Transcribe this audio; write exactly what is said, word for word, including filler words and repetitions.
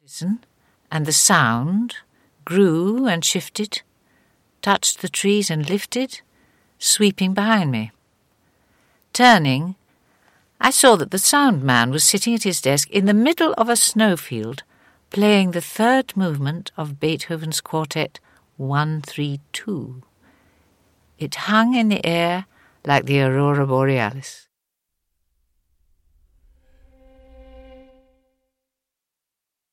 Listen, and the sound grew and shifted, touched the trees and lifted, sweeping behind me. Turning, I saw that the sound man was sitting at his desk in the middle of a snowfield, playing the third movement of Beethoven's Quartet one three two. It hung in the air like the aurora borealis.